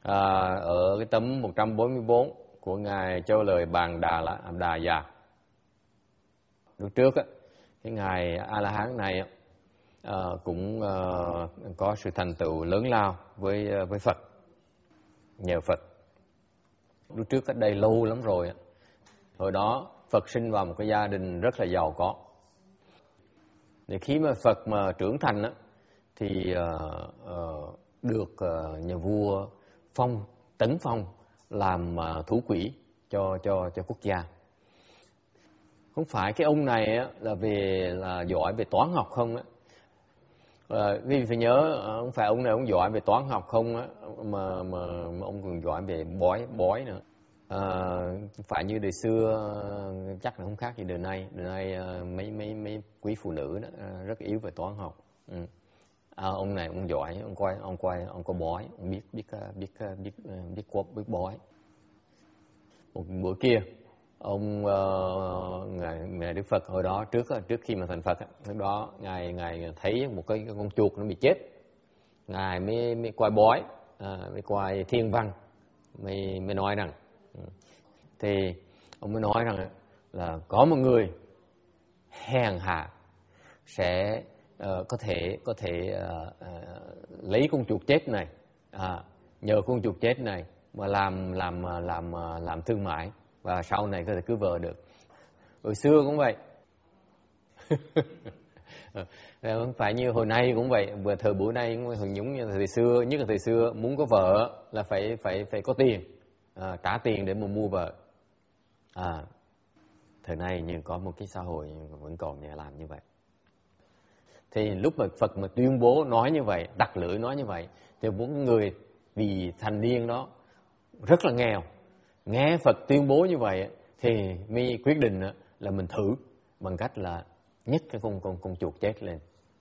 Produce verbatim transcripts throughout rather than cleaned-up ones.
à, ở cái tấm một trăm bốn mươi tư của ngài Châu Lời Bàn Đà là Đà Già. Lúc trước á, cái ngài A La Hán này á, à, cũng à, có sự thành tựu lớn lao với với Phật, nhờ Phật. Lúc trước cách đây lâu lắm rồi á, hồi đó Phật sinh vào một cái gia đình rất là giàu có. Thì khi mà Phật mà trưởng thành á, thì uh, uh, được uh, nhà vua phong, tấn phong làm uh, thủ quỹ cho cho cho quốc gia. Không phải cái ông này á, là về là giỏi về toán học không á, uh, vì phải nhớ uh, không phải ông này ông giỏi về toán học không á, mà, mà mà ông còn giỏi về bói bói nữa. À, phải như đời xưa chắc là không khác gì đời nay. Đời nay mấy mấy mấy quý phụ nữ đó rất yếu về toán học. Ừ. À, ông này ông giỏi, ông quay ông quay ông có bói, ông biết biết biết biết biết biết, biết bói. Một bữa kia ông uh, ngài, ngài Đức Phật hồi đó trước trước khi mà thành Phật lúc đó ngài ngài thấy một cái, cái con chuột nó bị chết, ngài mới mới quay bói, à, mới quay thiên văn, mới mới nói rằng thì ông mới nói rằng là có một người hèn hạ sẽ uh, có thể có thể uh, uh, lấy con chuột chết này, à, nhờ con chuột chết này mà làm làm làm làm, làm thương mại và sau này có thể cưới vợ được. Hồi xưa cũng vậy. Không phải như hồi nay cũng vậy, vừa thời buổi nay cũng hồi nhúng như thời xưa, nhất là thời xưa muốn có vợ là phải phải phải có tiền, à, trả tiền để mà mua vợ. À, thời nay nhưng có một cái xã hội vẫn còn nhà làm như vậy. Thì lúc mà Phật mà tuyên bố nói như vậy, đặt lưỡi nói như vậy, thì bốn người vì thành niên đó rất là nghèo, nghe Phật tuyên bố như vậy thì mới quyết định là mình thử bằng cách là nhấc cái con con con chuột chết lên.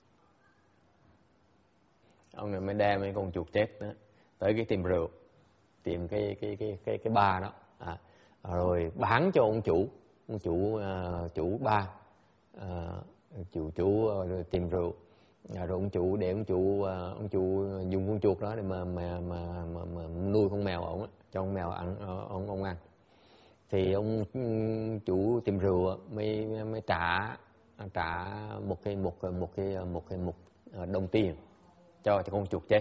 Ông này mới đem cái con chuột chết đó tới cái tiệm rượu, tìm cái cái cái cái cái bar đó, à, rồi bán cho ông chủ, ông chủ uh, chủ bar, uh, chủ chủ uh, tiệm rượu, rồi ông chủ để ông chủ uh, ông chủ dùng con chuột đó để mà mà mà, mà, mà nuôi con mèo ông, cho con mèo ăn, uh, ông ông ăn. Thì ông chủ tiệm rượu mới mới trả trả một cái một một cái một cái một đồng tiền cho cho con chuột chết.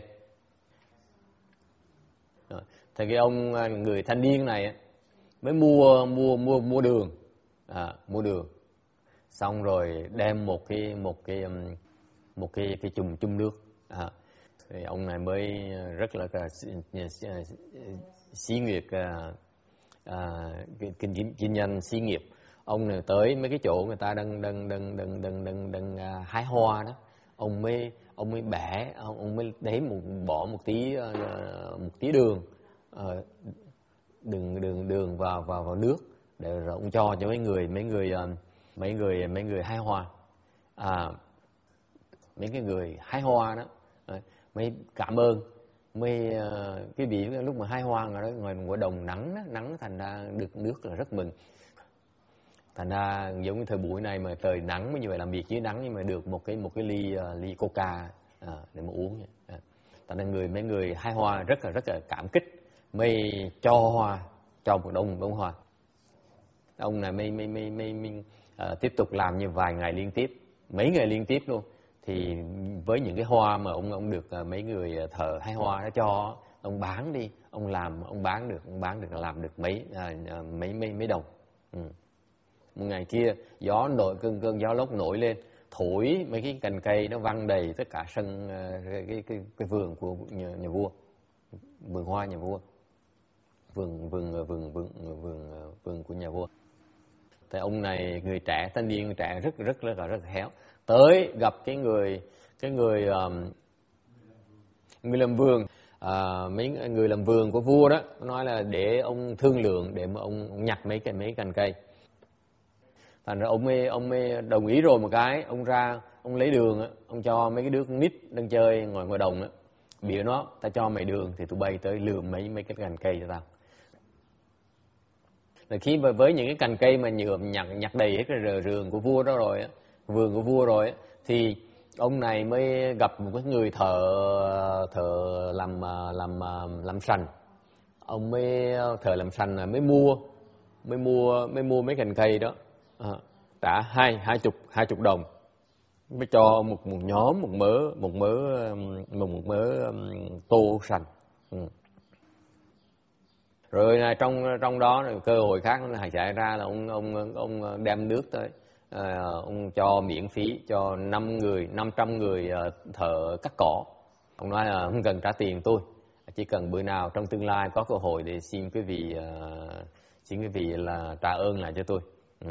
Rồi. Thì cái ông người thanh niên này mới mua mua mua mua đường, à, mua đường, xong rồi đem một cái một cái một cái cái chùm chung nước, à, thì ông này mới rất là xí nghiệp, à, kinh kinh kinh doanh xí nghiệp. Ông này tới mấy cái chỗ người ta đang đang đang đang đang đang, đang uh, hái hoa đó, ông mới ông mới bẻ, ông, ông mới để một bỏ một tí uh, một tí đường, uh, đường đường đường vào vào vào nước để rồi ông cho cho mấy người mấy người uh, mấy người mấy người hái hoa, à, mấy cái người hái hoa đó uh, mới cảm ơn, mới uh, cái vị lúc mà hái hoa rồi đó ngoài ngoài đồng nắng đó, nắng thành ra được nước là rất mừng. Thành ra giống như thời buổi này mà trời nắng như vậy, làm việc dưới nắng nhưng mà được một cái một cái ly uh, ly coca à, để mà uống. À. Thành ra người mấy người hái hoa rất là rất là cảm kích, mới cho hoa, cho một đông bông hoa. Ông này mới mới mới, mới, mới uh, tiếp tục làm như vài ngày liên tiếp, mấy ngày liên tiếp luôn. Thì với những cái hoa mà ông ông được uh, mấy người thợ hái hoa đó cho, ông bán đi, ông làm ông bán được, ông bán được làm được mấy uh, mấy mấy mấy đồng. Ừ. Một ngày kia gió nổi, cơn cơn gió lốc nổi lên, thổi mấy cái cành cây nó văng đầy tất cả sân cái cái cái, cái vườn của nhà, nhà vua, vườn hoa nhà vua, vườn vườn vườn vườn vườn vườn của nhà vua. Thì ông này người trẻ, thanh niên người trẻ rất rất rất là rất là khéo, tới gặp cái người cái người um, người làm vườn, à, mấy người làm vườn của vua đó nói là để ông thương lượng để mà ông, ông nhặt mấy cái mấy cành cây. Thành ra ông mới ông mới đồng ý rồi một cái, ông ra ông lấy đường á, ông cho mấy cái đứa con nít đang chơi ngoài ngoài đồng á, bịa nó, ta cho mày đường thì tụi bay tới lượm mấy mấy cái cành cây cho tao. Rồi khi mà với những cái cành cây mà nhượm nhặt nhặt đầy hết cái rừng của vua đó rồi á, vườn của vua rồi á, thì ông này mới gặp một cái người thợ thợ làm làm làm sành, ông mới thợ làm sành là mới mua mới mua mới mua mấy cành cây đó, à, trả hai hai chục hai chục đồng, mới cho một một nhóm một mớ một mớ một, một mớ um, tô sành. Ừ. Rồi là trong trong đó cơ hội khác là xảy ra là ông ông ông đem nước tới, à, ông cho miễn phí cho năm người năm trăm người thợ cắt cỏ. Ông nói là không cần trả tiền tôi, chỉ cần bữa nào trong tương lai có cơ hội để xin quý vị uh, xin quý vị là trả ơn lại cho tôi. Ừ.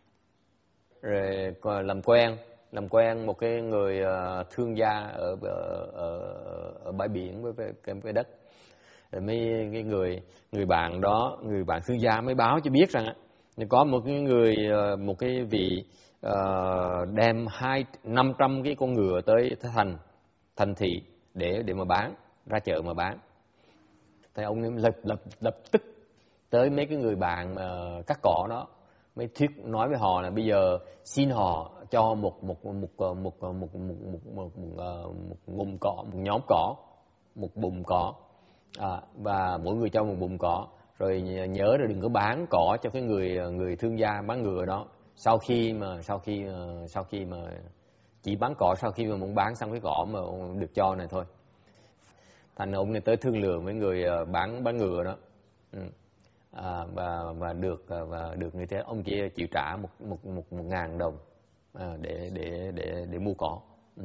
Rồi làm quen làm quen một cái người uh, thương gia ở ở, ở, ở bãi biển với cái, cái, cái đất. Rồi mấy cái người người bạn đó, người bạn thương gia mới báo cho biết rằng có một cái người một cái vị uh, đem hai năm trăm cái con ngựa tới thành thành thị để để mà bán, ra chợ mà bán. Thì ông ấy lập lập lập tức tới mấy cái người bạn mà cắt cỏ đó, mới thuyết nói với họ là bây giờ xin họ cho một một một một một một một một một, một, một ngụm cỏ, một nhóm cỏ, một bùm cỏ, à, và mỗi người cho một bùm cỏ, rồi nhớ là đừng có bán cỏ cho cái người người thương gia bán ngựa đó. Sau khi mà sau khi sau khi mà chỉ bán cỏ sau khi mà muốn bán xong cái cỏ mà được cho này thôi. Thành ông này tới thương lượng với người bán bán ngựa đó, ừ. à, và và được và được như thế, ông kia chịu trả một một một, một ngàn đồng à, để để để để mua cỏ. Ừ.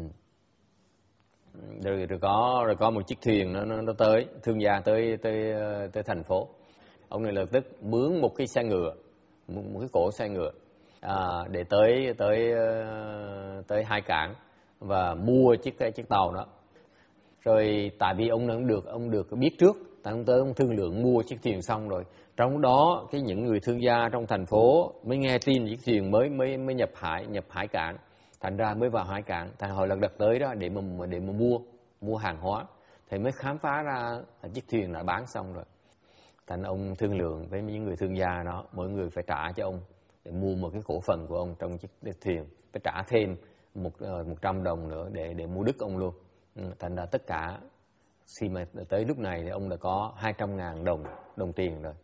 Rồi, rồi có rồi có một chiếc thuyền nó nó, nó tới, thương gia tới tới tới thành phố. Ông này lập tức mướn một cái xe ngựa, một, một cái cỗ xe ngựa à, để tới tới tới hai cảng và mua chiếc cái chiếc tàu đó. Rồi tại vì ông cũng được ông được biết trước, tại ông tới ông thương lượng mua chiếc thuyền xong rồi, trong đó cái những người thương gia trong thành phố mới nghe tin chiếc thuyền mới mới mới nhập hải nhập hải cảng, thành ra mới vào hải cảng, thành hồi lật đật tới đó để mà để mà mua mua hàng hóa, thì mới khám phá ra là chiếc thuyền đã bán xong rồi. Thành ông thương lượng với những người thương gia đó, mỗi người phải trả cho ông để mua một cái cổ phần của ông trong chiếc thuyền, phải trả thêm một một trăm đồng nữa để để mua đứt ông luôn. Thành ra tất cả khi mà tới lúc này thì ông đã có hai trăm ngàn đồng đồng tiền rồi.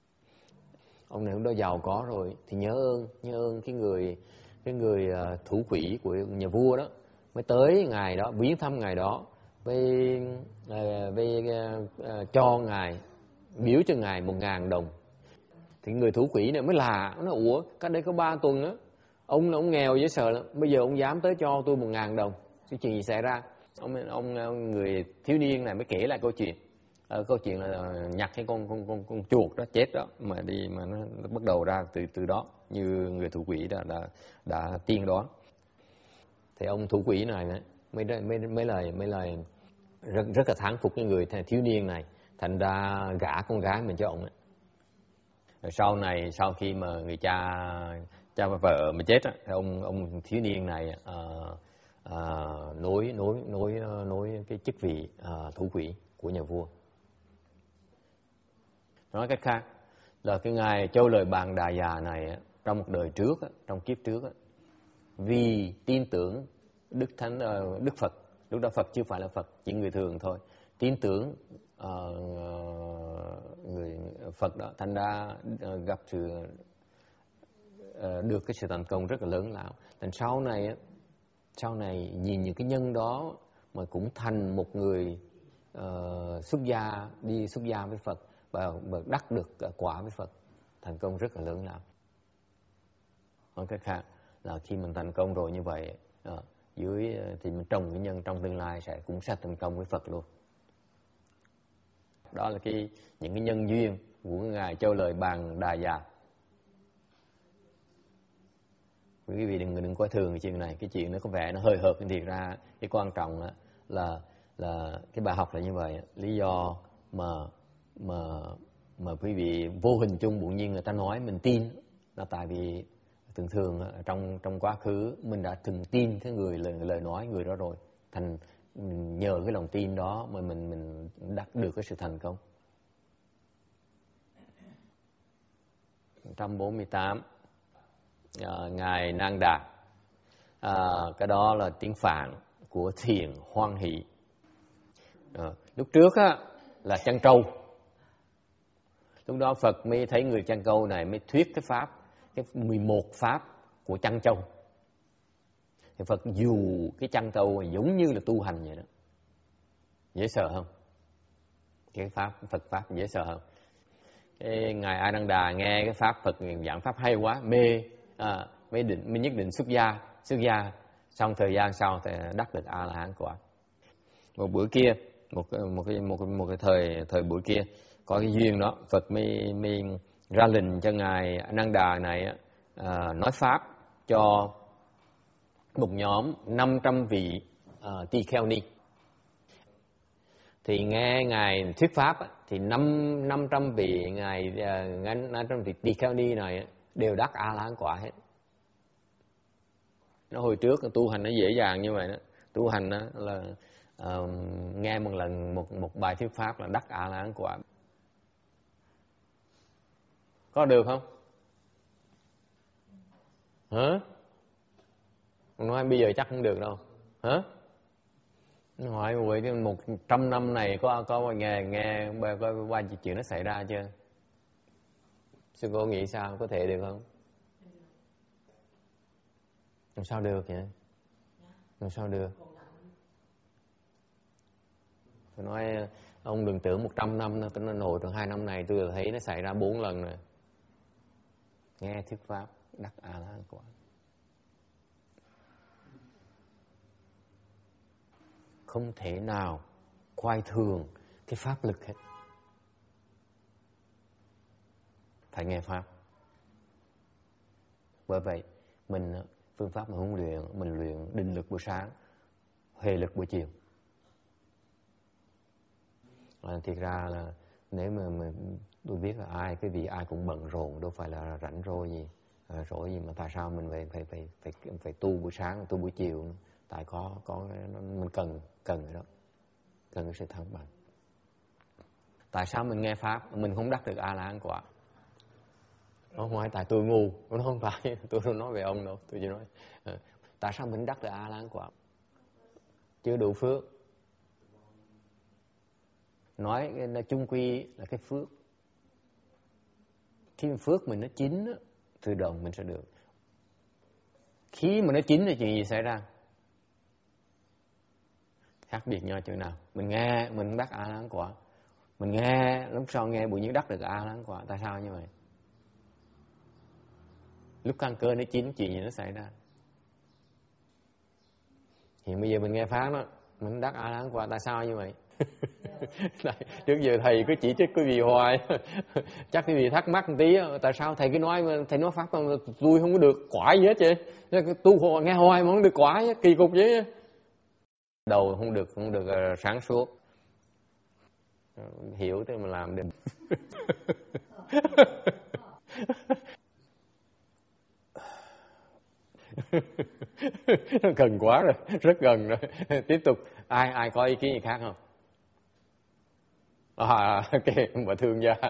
Ông này cũng đã giàu có rồi thì nhớ ơn nhớ ơn cái người cái người thủ quỹ của nhà vua đó, mới tới ngày đó viếng thăm ngày đó, với với cho ngài, biếu cho ngài một ngàn đồng. Thì người thủ quỹ này mới lạ, nó nói ủa cách đây có ba tuần á, ông ông nghèo dễ sợ lắm, bây giờ ông dám tới cho tôi một ngàn đồng, cái chuyện gì xảy ra? Ông, ông ông người thiếu niên này mới kể lại câu chuyện, à, câu chuyện là nhặt cái con con con con chuột đó chết đó mà đi mà nó, nó bắt đầu ra từ từ đó, như người thủ quỹ đã đã đã tiên đoán. Thì ông thủ quỹ này mới mấy mấy lời mấy lời rất rất là thán phục cái người thiếu niên này, thành ra gả con gái mình cho ông ấy. Rồi sau này sau khi mà người cha cha và vợ mà chết á, thì ông ông thiếu niên này uh, À, nối nối nối nối cái chức vị à, thủ quỹ của nhà vua. Nói cách khác là cái ngài Châu Lời Bàn Đà Già này trong một đời trước, trong kiếp trước, vì tin tưởng Đức Thánh Đức Phật, lúc đó Phật chưa phải là Phật, chỉ người thường thôi, tin tưởng uh, người Phật đó, thành ra uh, gặp sự uh, được cái sự thành công rất là lớn lao. Thành sau này sau này nhìn những cái nhân đó mà cũng thành một người uh, xuất gia, đi xuất gia với Phật và, và đắc được quả với Phật, thành công rất là lớn lao. Nói cách khác là khi mình thành công rồi như vậy, uh, dưới thì mình trồng cái nhân trong tương lai sẽ cũng sẽ thành công với Phật luôn. Đó là cái những cái nhân duyên của ngài Châu Lời Bàn Đà Già. Quý vị đừng đừng coi thường cái chuyện này, cái chuyện nó có vẻ nó hơi hợt, nhưng thiệt ra cái quan trọng là là là cái bài học là như vậy. Lý do mà mà mà quý vị vô hình chung bỗng nhiên người ta nói mình tin là tại vì thường thường trong trong quá khứ mình đã từng tin cái người lời lời nói người đó rồi, thành nhờ cái lòng tin đó mà mình mình đạt được cái sự thành công. một trăm bốn mươi tám À, ngài Nang Đà, à, cái đó là tiếng Phạn của thiền hoan hỷ. À, lúc trước á, là chăn trâu, Lúc đó Phật mới thấy người chăn câu này mới thuyết cái pháp, cái mười một pháp của chăn trâu. Thì Phật dù cái chăn trâu giống như là tu hành vậy đó. Dễ sợ không? Cái pháp Phật pháp dễ sợ không? Cái ngài A Nan Đà nghe cái pháp Phật giảng pháp hay quá, mê, à, mới định mới nhất định xuất gia, xuất gia xong thời gian sau thì đắc được A La Hán quả. Một bữa kia, một một cái một một cái thời thời buổi kia có cái duyên đó, Phật mới mới ra lệnh cho ngài A Nan Đà này à, nói pháp cho một nhóm năm trăm vị uh, tỳ kheo ni. Thì nghe ngài thuyết pháp thì năm năm trăm vị ngài năm trăm vị tỳ kheo ni này đều đắc A La Hán quả hết. Nó hồi trước tu hành nó dễ dàng như vậy đó, tu hành đó là uh, nghe một lần một một bài thuyết pháp là đắc A La Hán quả. Có được không? Hả? Nói bây giờ chắc không được đâu. Hả? Hỏi vậy một trăm năm này có có nghe nghe có qua chuyện nó xảy ra chưa? Sư cô nghĩ sao, có thể được không? Làm sao được vậy? Làm sao được? Tôi nói ông đừng tưởng một trăm năm nữa, tôi nói nổi trong hai năm này tôi thấy nó xảy ra bốn lần rồi. Nghe thuyết pháp đắc A La Hán quả. Không thể nào khoai thường cái pháp lực hết. Phải nghe pháp. Bởi vậy mình phương pháp mình không luyện, mình luyện định lực buổi sáng, huệ lực buổi chiều. À, thiệt ra là nếu mà mình tôi biết là ai cái gì ai cũng bận rộn, đâu phải là rảnh rỗi gì, à, rỗi gì mà tại sao mình phải phải phải phải phải tu buổi sáng, tu buổi chiều? Tại có có mình cần cần cái đó, cần cái sự thăng bằng. Tại sao mình nghe pháp mình không đắc được A La Hán quả? Nó không phải tại tôi ngu, nó không phải tôi không nói về ông đâu, tôi chỉ nói à, tại sao mình đắc được A La Hán quả? Chưa đủ phước. Nói là chung quy là cái phước. Khi mà phước mình nó chín đó, tự động mình sẽ được. Khi mà nó chín thì chuyện gì xảy ra? Khác biệt nhau chỗ nào? Mình nghe mình đắc A La Hán quả, mình nghe lúc sau nghe bụi nhiên đắc được A La Hán quả. Tại sao như vậy? Lúc căn cơ nó chín chuyện gì nó xảy ra? Hiện bây giờ mình nghe pháp đó, mình đắc A La Hán quả. Tại sao như vậy? Trước giờ thầy cứ chỉ trích quý vị hoài. Chắc quý vị thắc mắc một tí, tại sao thầy cứ nói thầy nói pháp mà tôi không có được quả gì hết chứ? Tu nghe hoài mà không được quả, kỳ cục vậy. Đầu không được không được sáng suốt, hiểu thế mà làm được. Gần quá rồi, rất gần rồi. Tiếp tục, ai ai có ý kiến gì khác không? À, ok, bà thương gia.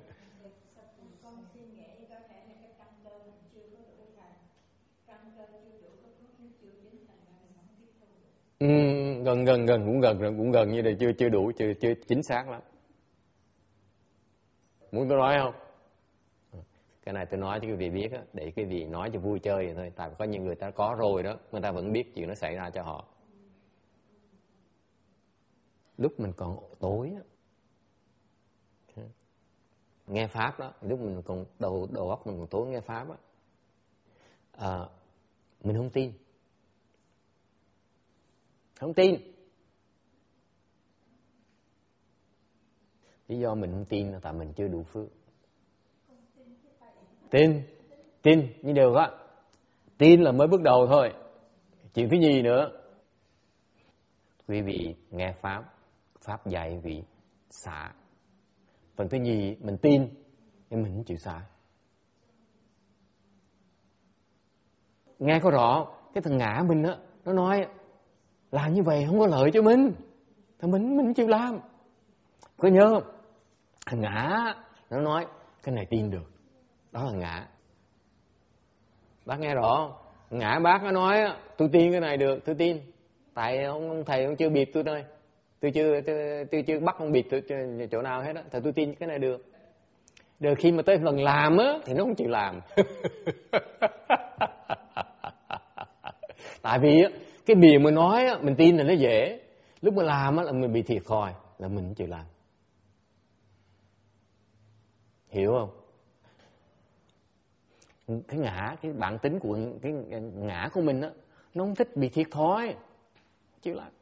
Ừ, gần gần gần cũng gần rồi, cũng gần như là chưa chưa đủ, chưa chưa chính xác lắm. Muốn tôi nói không? Cái này tôi nói cho quý vị biết á, để quý vị nói cho vui chơi vậy thôi. Tại có những người ta có rồi đó, người ta vẫn biết chuyện nó xảy ra cho họ. Lúc mình còn tối á, nghe pháp đó, lúc mình còn đầu đầu óc mình còn tối nghe pháp á, à, mình không tin, không tin. Lý do mình không tin là tại mình chưa đủ phước. Tin, tin như đều á, tin là mới bước đầu thôi. Chuyện thứ nhì nữa, quý vị nghe pháp, pháp dạy vị xả. Phần thứ nhì mình tin nhưng mình không chịu xả. Nghe có rõ cái thằng ngã mình á, nó nói làm như vậy không có lợi cho mình, thì mình mình không chịu làm. Có nhớ không? Thằng ngã nó nói cái này tin được, đó là ngã. Bác nghe rõ, ngã bác nó nói tôi tin cái này được, tôi tin. Tại ông, ông thầy ông chưa bịp tôi thôi, tôi chưa tôi, tôi chưa bắt ông bịp tôi chỗ nào hết á, thì tôi tin cái này được. Rồi khi mà tới lần làm á thì nó không chịu làm. Tại vì á, cái bìa mà nói á, mình tin là nó dễ, lúc mà làm á là mình bị thiệt thòi, là mình không chịu làm. Hiểu không? Cái ngã, cái bản tính của cái ngã của mình á, nó không thích bị thiệt thòi, chịu làm.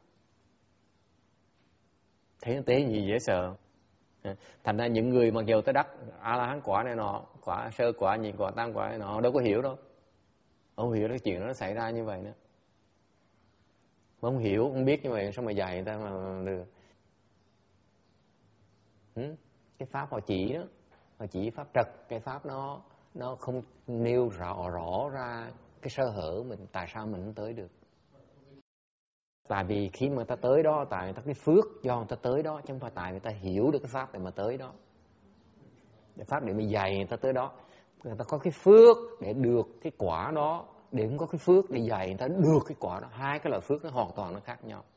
Thấy nó tế gì dễ sợ. Thành ra những người mặc dù tới đắc A La Hán quả này nọ, quả sơ quả, nhị quả, tam quả này nọ, đâu có hiểu đâu. Không hiểu cái chuyện nó xảy ra như vậy nữa. Không hiểu, không biết như vậy sao mà dạy người ta mà được. Ừ? Cái pháp họ chỉ đó, họ chỉ pháp trật, cái pháp nó nó không nêu rõ rõ ra cái sơ hở mình, tại sao mình không tới được. Tại vì khi mà ta tới đó, tại người ta cái phước do người ta tới đó, chứ không phải tại người ta hiểu được cái pháp để mà tới đó. Cái pháp để mà dạy người ta tới đó, người ta có cái phước để được cái quả đó, để không có cái phước để dạy người ta được cái quả đó. Hai cái loại phước nó hoàn toàn nó khác nhau.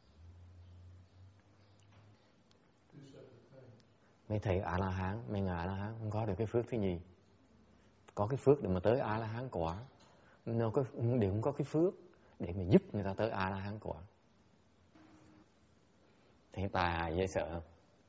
Mấy thầy A La Hán, mấy ngài A La Hán không có được cái phước thứ nhì. Có cái phước để mà tới A La Hán quả, nó có đều không có cái phước để mà giúp người ta tới A La Hán quả. Thì tà dễ sợ,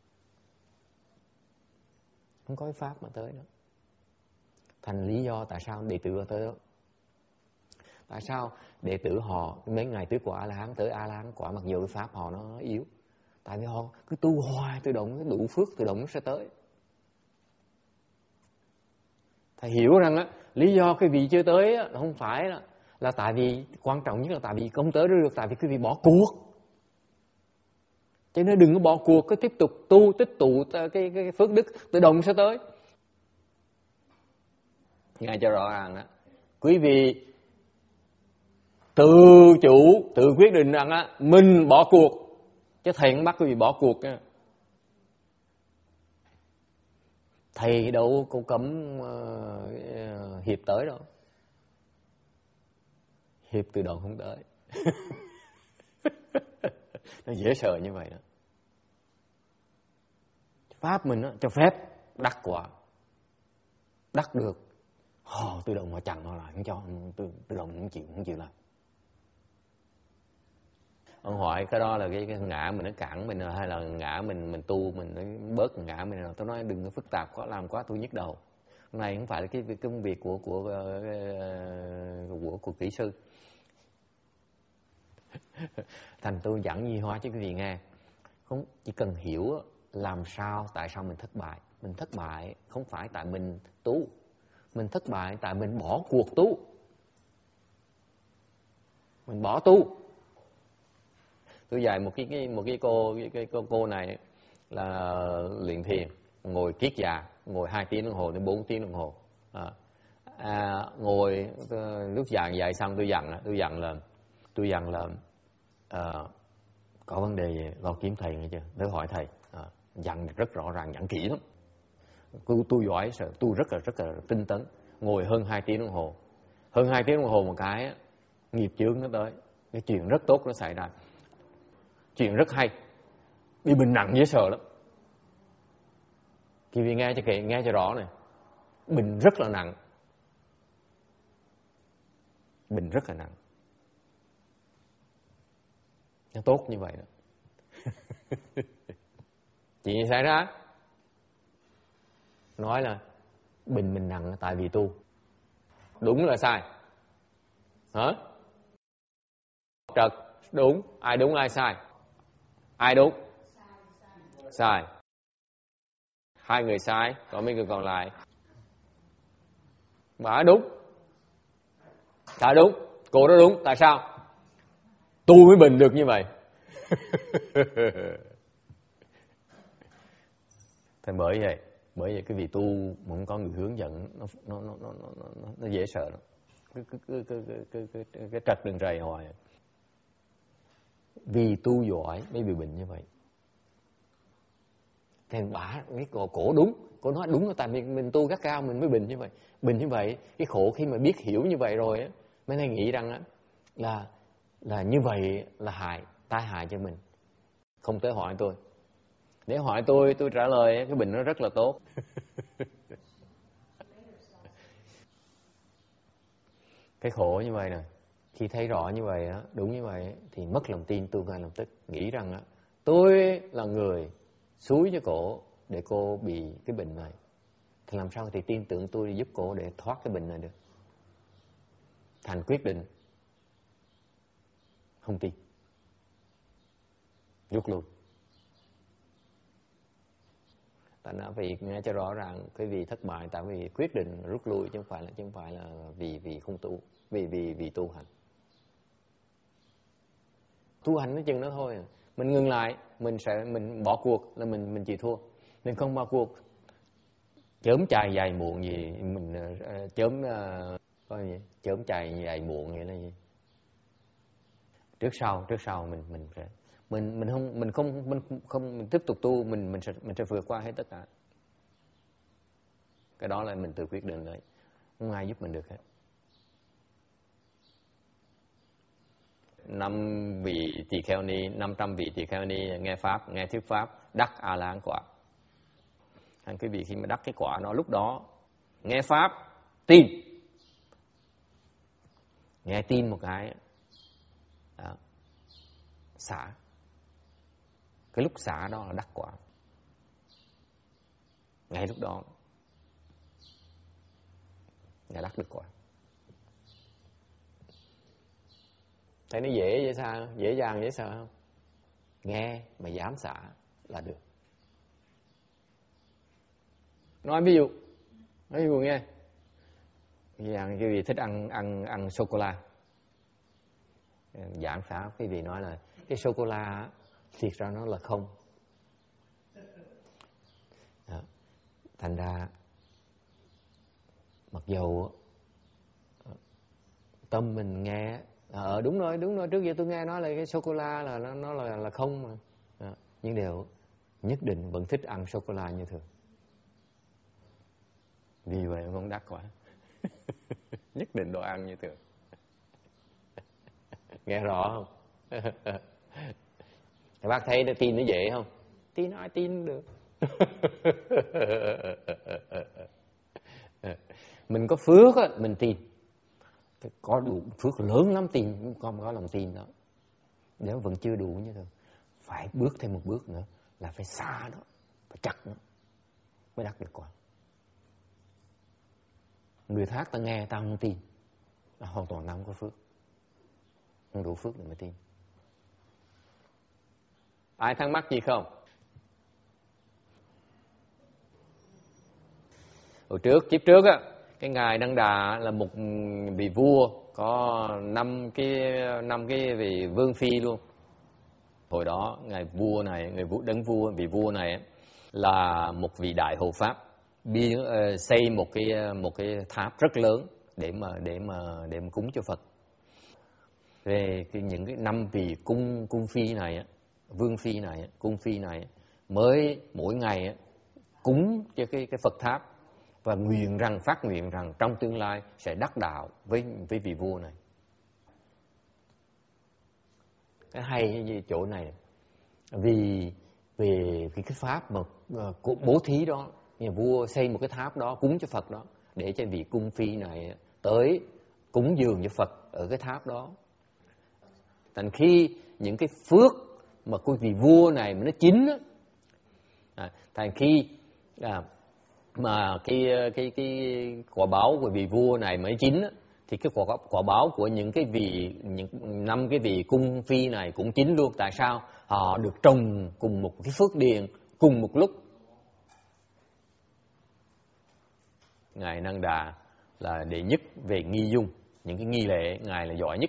không có cái pháp mà tới đó. Thành lý do tại sao đệ tử tới đó. Tại sao đệ tử họ mấy ngày tứ quả A La Hán tới A La Hán quả, mặc dù cái pháp họ nó yếu, tại vì họ cứ tu hoài tự động, cái đủ phước tự động nó sẽ tới. Thầy hiểu rằng á, lý do cái vị chưa tới á, không phải là, là tại vì quan trọng nhất là tại vì không tới được, tại vì quý vị bỏ cuộc. Cho nên đừng có bỏ cuộc, cứ tiếp tục tu tích tụ cái, cái, cái phước đức tự động sẽ tới. Nghe cho rõ ràng đó, quý vị tự chủ, tự quyết định rằng á, mình bỏ cuộc, chứ thầy không bắt quý vị bỏ cuộc nha. Thầy đâu có cấm uh, Hiệp tới đâu. Hiệp từ đầu không tới. Nó dễ sợ như vậy đó. Pháp mình đó, cho phép đắc quả, đắc được, oh, tự động mà chặn nó lại, không cho, tự, tự động không chịu, không chịu làm. Ông hỏi cái đó là cái, cái ngã mình nó cản mình, hay là ngã mình mình tu mình nó bớt ngã mình nào. Tôi nói đừng có phức tạp quá, làm quá tôi nhức đầu. Hôm nay không phải là cái, cái công việc của của của, của, của kỹ sư. Thành tôi giảng nhi hóa cho quý vị nghe. Không, chỉ cần hiểu làm sao, tại sao mình thất bại. Mình thất bại không phải tại mình tu, mình thất bại tại mình bỏ cuộc tu, mình bỏ tu. Tôi dạy một cái, cái một cái cô cái, cái cô, cô này là luyện thiền, ngồi kiết già, ngồi hai tiếng đồng hồ đến bốn tiếng đồng hồ. À, à, ngồi lúc giảng dạy xong tôi dặn tôi dặn là tôi dặn là à, có vấn đề gì lo kiếm thầy nghe chưa, để hỏi thầy. À, dặn rất rõ ràng, dặn kỹ lắm. Tôi, tôi giỏi sợ, tôi rất là rất là tinh tấn, ngồi hơn hai tiếng đồng hồ, hơn hai tiếng đồng hồ một cái nghiệp chướng nó tới, cái chuyện rất tốt nó xảy ra. Chuyện rất hay, bị bệnh nặng dễ sợ lắm. Quý vị nghe cho kỹ, nghe cho rõ này, bệnh rất là nặng, bệnh rất là nặng. Nó tốt như vậy đó. Chuyện gì xảy ra? Nói là bệnh mình nặng tại vì tu. Đúng là sai? Hả? Trật, đúng. Ai đúng ai sai? Ai đúng? Sai. Hai người sai, còn mấy người còn lại bà đúng. Tại đúng, cô đó đúng. Tại sao? Tu mới bình được như vậy. Thế bởi vậy, bởi vậy cái vị tu mà không có người hướng dẫn nó nó nó nó nó, nó, nó dễ sợ lắm. Cái cái cái cái cái cái, cái, cái trật đường rầy hoài. Vì tu giỏi mới bị bệnh như vậy. Thì bà cái cổ, cổ đúng, cổ nói đúng là tại vì mình tu gắt cao mình mới bệnh như vậy. Bệnh như vậy, cái khổ khi mà biết hiểu như vậy rồi á, mới nay nghĩ rằng á là là như vậy là hại, tai hại cho mình. Không tới hỏi tôi. Nếu hỏi tôi, tôi trả lời cái bệnh nó rất là tốt. Cái khổ như vậy nè, khi thấy rõ như vậy á, đúng như vậy thì mất lòng tin tu ngay lập tức, nghĩ rằng á, tôi là người xúi cho cổ để cô bị cái bệnh này, thì làm sao thì tin tưởng tôi giúp cô để thoát cái bệnh này được. Thành quyết định không tin, rút lui. Tại nó vì nghe cho rõ ràng cái vì thất bại tại vì quyết định rút lui, chứ không phải là chứ không phải là vì vì không tu, vì vì vì tu hành. Tu hành nó chừng đó thôi à. Mình ngừng lại, mình sẽ mình bỏ cuộc là mình mình chịu thua. Mình không bỏ cuộc, chớm chài dài muộn gì mình uh, chớm uh, coi gì chớm chài dài muộn nghĩa là gì? Trước sau trước sau mình mình sẽ mình mình không mình không mình không mình tiếp tục tu, mình mình sẽ mình sẽ vượt qua hết tất cả. Cái đó là mình tự quyết định đấy, không ai giúp mình được hết. Năm vị tỳ kheo ni, năm trăm vị tỳ kheo ni nghe pháp, nghe thuyết pháp, đắc A La Hán quả. Anh quý vị khi mà đắc cái quả đó, lúc đó nghe pháp tin, nghe tin một cái đó, xả. Cái lúc xả đó là đắc quả, ngay lúc đó là đắc được quả. Thấy nó dễ vậy sao? Dễ dàng dễ sợ không? Nghe mà dám xả là được. Nói ví dụ, nói ví dụ nghe. Dạng cái vị thích ăn ăn ăn sô cô la, giảng pháp cái vị nói là cái sô cô la thiệt ra nó là không. Đó. Thành ra mặc dầu tâm mình nghe ờ đúng rồi đúng rồi trước giờ tôi nghe nói là cái sô cô la là nó nó là là không mà. Đó. Nhưng đều nhất định vẫn thích ăn sô cô la như thường. Vì vậy không đắc quả. Nhất định đồ ăn như thường. Nghe rõ không? Các bác thấy nó tin nó dễ không? Tin ai tin được. Mình có phước á, mình tin. Có đủ phước lớn lắm tin, cũng không có lòng tin đó. Nếu vẫn chưa đủ như thường, phải bước thêm một bước nữa là phải xa nó, phải chặt nó mới đắc được quả. Người khác ta nghe ta không tin, ta hoàn toàn ta không có phước, không đủ phước để mà tin. Ai thắc mắc gì không? Hồi trước, kiếp trước á, cái ngài Đăng Đà là một vị vua có năm cái năm cái vị vương phi luôn. Hồi đó ngài vua này, người vũ đấng vua, vị vua này là một vị đại hộ pháp, biến uh, xây một cái một cái tháp rất lớn để mà để mà để mà cúng cho Phật. Về cái, những cái năm vị cung cung phi này, vương phi này, cung phi này mới mỗi ngày cúng cho cái cái Phật tháp và nguyện rằng phát nguyện rằng trong tương lai sẽ đắc đạo với với vị vua này. Cái hay như chỗ này, vì về cái cái pháp mà uh, bố thí đó, nhà vua xây một cái tháp đó cúng cho Phật đó để cho vị cung phi này tới cúng dường cho Phật ở cái tháp đó. Thành khi những cái phước mà của vị vua này mà nó chín á, à, thành khi à, mà cái cái cái quả báo của vị vua này mới chín á, thì cái quả quả báo của những cái vị những năm cái vị cung phi này cũng chín luôn. Tại sao? Họ được trồng cùng một cái phước điền cùng một lúc. Ngài Năng Đà là đệ nhất về nghi dung, những cái nghi lễ ngài là giỏi nhất.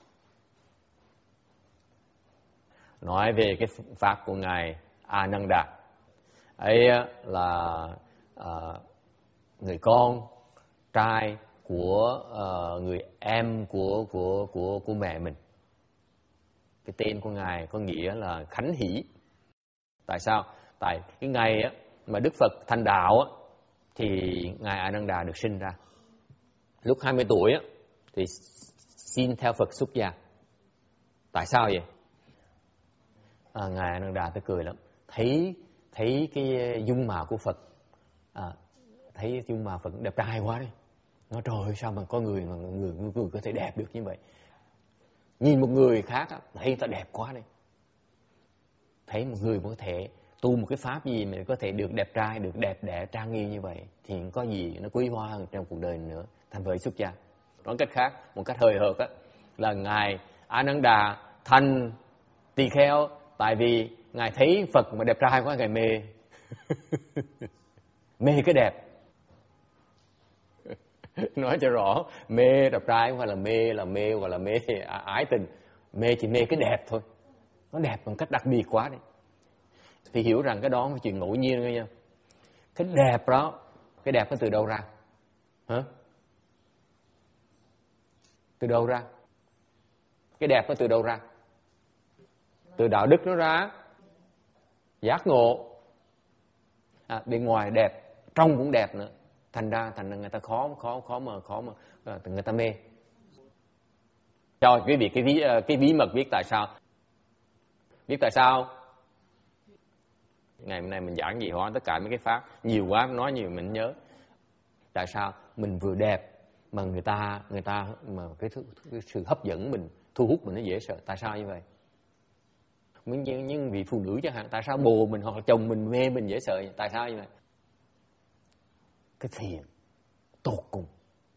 Nói về cái pháp của ngài A Nan Đà ấy là à, người con trai của uh, người em của của của của mẹ mình. Cái tên của ngài có nghĩa là Khánh Hỷ. Tại sao? Tại cái ngày á, mà Đức Phật thành đạo á, thì ngài A Nan Đà được sinh ra. Lúc hai mươi tuổi á, thì xin theo Phật xuất gia. Tại sao vậy? À, ngài A Nan Đà tôi cười lắm, thấy thấy cái dung mạo của Phật, à, thấy dung mạo Phật đẹp trai quá đấy, Nói trời ơi, sao mà có người mà người, người, người có thể đẹp được như vậy. Nhìn một người khác á, thấy người ta đẹp quá đi. Thấy một người có thể tu một cái pháp gì mà có thể được đẹp trai, được đẹp đẽ trang nghiêm như vậy, thì có gì nó quý hóa hơn trong cuộc đời nữa. Thành vậy xuất gia. Nói cách khác, một cách hời hợt á, là ngài A Nan Đà thành tỳ kheo tại vì ngài thấy Phật mà đẹp trai quá, ngài mê. Mê cái đẹp. Nói cho rõ, mê đẹp trai không phải là mê là mê hoặc là mê ái tình. Mê chỉ mê cái đẹp thôi. Nó đẹp bằng cách đặc biệt quá đi. Thì hiểu rằng cái đó không phải chuyện ngẫu nhiên thôi nha. Cái đẹp đó, cái đẹp nó từ đâu ra? Hả? Từ đâu ra? Cái đẹp nó từ đâu ra? Từ đạo đức nó ra. Giác ngộ. À, bên ngoài đẹp, trong cũng đẹp nữa. Thành ra thành ra người ta khó khó khó mà khó mà người ta mê. Cho quý vị cái ví cái bí mật biết tại sao? Biết tại sao? Ngày hôm nay mình giảng gì hóa tất cả mấy cái pháp nhiều quá, nói nhiều mình nhớ. Tại sao mình vừa đẹp mà người ta người ta mà cái, thứ, cái sự hấp dẫn mình, thu hút mình nó dễ sợ? Tại sao như vậy? Nhưng những vị phụ nữ chẳng hạn, tại sao bồ mình hoặc là chồng mình mê mình dễ sợ? Tại sao như vậy? Cái thiền tột cùng.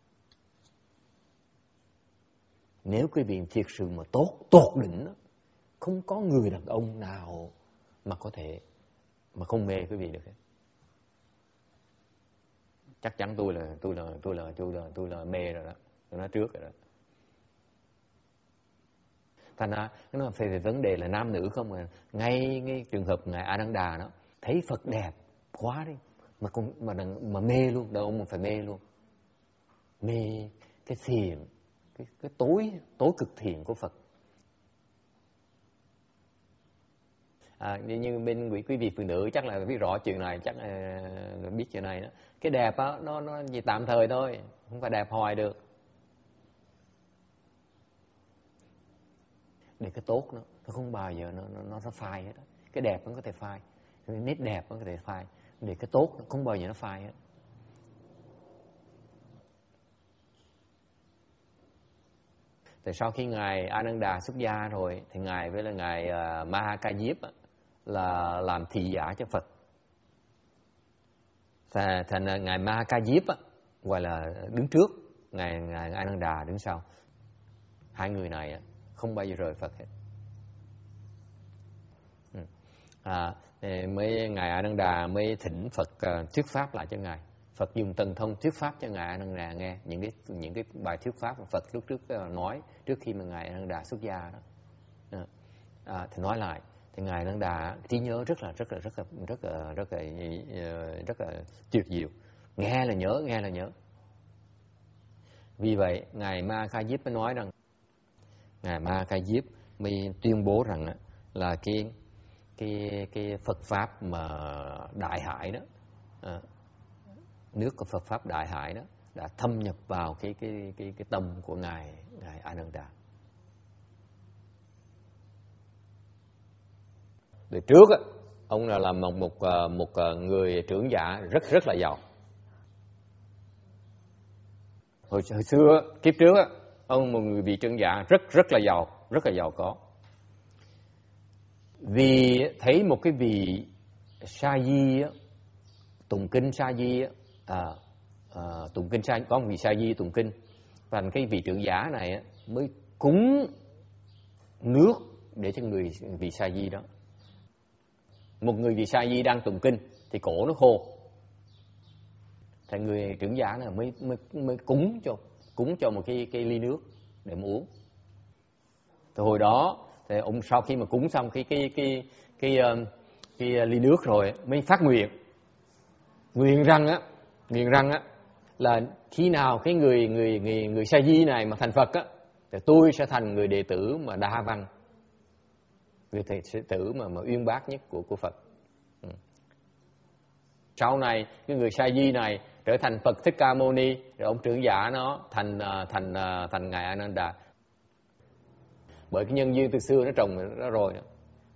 Nếu quý vị thiệt sự mà tốt tột đỉnh đó, không có người đàn ông nào mà có thể mà không mê quý vị được hết. Chắc chắn tôi là tôi là tôi là tôi là tôi là mê rồi đó, tôi nói trước rồi đó. Thành ra nó phải về vấn đề là nam nữ không à. Ngay cái trường hợp ngài A Nan Đà đó, thấy Phật đẹp quá đi mà cũng mà mà mê luôn, đâu ông phải mê luôn. Mê cái thiền, cái cái tối tối cực thiền của Phật. À, như bên quý quý vị phụ nữ chắc là biết rõ chuyện này, chắc là biết chuyện này đó. Cái đẹp á, nó nó chỉ tạm thời thôi, không phải đẹp hoài được. Để cái tốt nó nó không bao giờ nó nó nó phai hết. Cái đẹp nó có thể phai, cái nét đẹp nó có thể phai, để cái tốt nó không bao giờ nó phai hết. Thì sau khi ngài A Nan Đà xuất gia rồi thì ngài với là ngài uh, Ma Ha Ca Diếp là làm thị giả cho Phật. Thành, thành ngài Ma Ha Ca Diếp gọi là đứng trước, ngài ngài A Nan Đà đứng sau. Hai người này không bao giờ rời Phật hết. À, mới ngài A Nan Đà mới thỉnh Phật uh, thuyết pháp lại cho ngài. Phật dùng thần thông thuyết pháp cho ngài A Nan Đà nghe những cái những cái bài thuyết pháp mà Phật lúc trước uh, nói trước khi mà ngài A Nan Đà xuất gia đó. À, à, thì nói lại thì ngài A Nan Đà trí nhớ rất là rất là rất là rất là rất là rất là tuyệt diệu, nghe là nhớ nghe là nhớ. Vì vậy ngài Ma Ca Diếp mới nói rằng ngài Ma Ca Diếp mới tuyên bố rằng là cái cái cái Phật pháp mà Đại Hải đó, à, nước của Phật pháp Đại Hải đó đã thâm nhập vào cái cái cái cái tâm của ngài ngài A Nan Đà. Từ trước á, ông là làm một một một người trưởng giả rất rất là giàu. Hồi, hồi xưa kiếp trước á, ông một người vị trưởng giả rất rất là giàu, rất là giàu có. Vì thấy một cái vị sa di á, tụng kinh sa di á, à, à, tụng kinh sa có một vị sa di tụng kinh, và cái vị trưởng giả này á, mới cúng nước để cho người vị sa di đó. Một người vị sa di đang tụng kinh thì cổ nó khô, thì người trưởng giả này mới mới mới cúng cho cúng cho một cái cái ly nước để mà uống. Từ hồi đó thì ông sau khi mà cúng xong cái cái cái cái cái, cái, cái ly nước rồi mới phát nguyện nguyện rằng á nguyện rằng á là khi nào cái người người người người sa di này mà thành Phật á thì tôi sẽ thành người đệ tử mà đa văn, người đệ tử mà mà uyên bác nhất của của Phật. Ừ. Sau này cái người sa di này trở thành Phật Thích Ca Mâu Ni, rồi ông trưởng giả nó thành thành thành ngài A Nan Đà. Bởi cái nhân duyên từ xưa nó trồng nó rồi đó.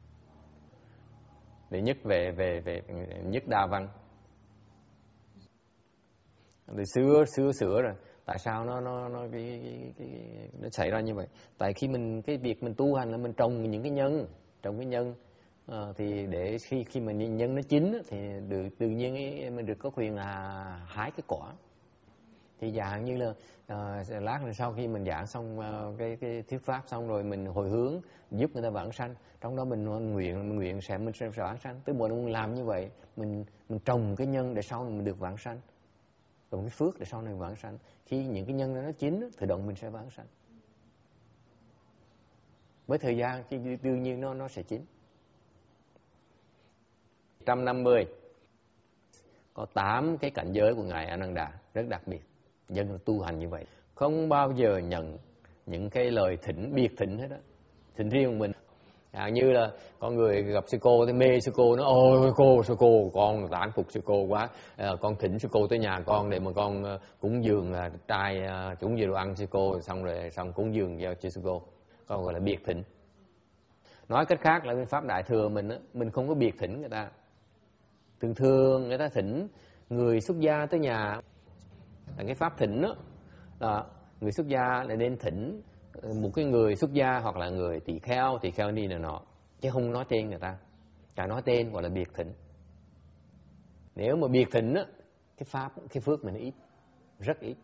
Để nhất về về về nhất đa văn. Từ xưa xưa sửa rồi, Tại sao nó nó nó cái, cái, cái, nó xảy ra như vậy? Tại khi mình cái việc mình tu hành là mình trồng những cái nhân, trồng cái nhân à, thì để khi khi mà nhân nó chín thì được tự nhiên ấy, mình được có quyền là hái cái quả. Thì dạng như là à, lát rồi sau khi mình giảng xong à, cái cái thuyết pháp xong rồi mình hồi hướng giúp người ta vãng sanh, trong đó mình nguyện mình nguyện sẽ mình sẽ vãng sanh. Tới mỗi lần mình làm như vậy, mình mình trồng cái nhân để sau mình được vãng sanh, trồng cái phước để sau này vãng sanh. Khi những cái nhân đó nó chín tự động mình sẽ vãng sanh. Với thời gian thì đương nhiên nó nó sẽ chín. một trăm năm mươi có tám cái cảnh giới của ngài A Nan Đà rất đặc biệt. Dân tu hành như vậy không bao giờ nhận những cái lời thỉnh biệt thỉnh hết đó, thỉnh riêng của mình. À, như là con người gặp sư cô thì mê sư cô, nó ôi cô sư cô con tán phục sư cô quá, à, con thỉnh sư cô tới nhà con để mà con uh, cúng dường uh, trai uh, cúng dường đồ ăn sư cô, xong rồi xong cúng dường giao cho sư cô, con gọi là biệt thỉnh. Nói cách khác là bên pháp đại thừa mình á, mình không có biệt thỉnh người ta. Thường thường người ta thỉnh người xuất gia tới nhà, là cái pháp thỉnh đó, là người xuất gia lại nên thỉnh một cái người xuất gia hoặc là người tỳ kheo, tỳ kheo ni này nọ, chứ không nói tên người ta. Cả nói tên gọi là biệt thỉnh. Nếu mà biệt thỉnh á, cái pháp, cái phước mình ít, rất ít.